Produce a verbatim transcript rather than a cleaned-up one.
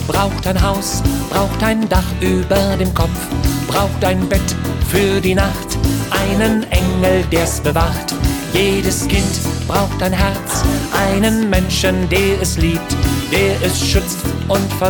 braucht ein Haus, braucht ein Dach über dem Kopf, braucht ein Bett für die Nacht, einen Engel, der's bewacht. Jedes Kind braucht ein Herz, einen Menschen, der es liebt, der es schützt und versorgt.